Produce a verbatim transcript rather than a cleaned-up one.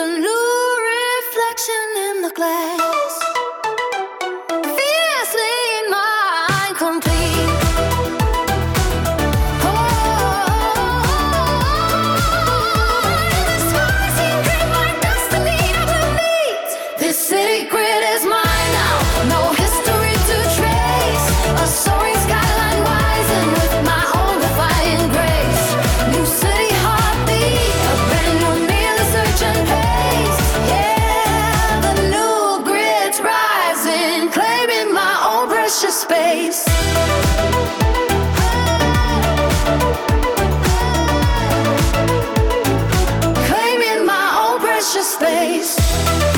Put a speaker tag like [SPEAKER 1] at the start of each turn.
[SPEAKER 1] a new reflection in the glass. Fiercely in mind complete. Oh, the stars engraved my destiny. I will meet. This secret is mine now. No history to trace. A soaring skyline rising with my own defying grace. New city heartbeat, a brand new me in the search and pace. Yeah, the new grid's rising, claiming my own precious space. Claiming my own precious space.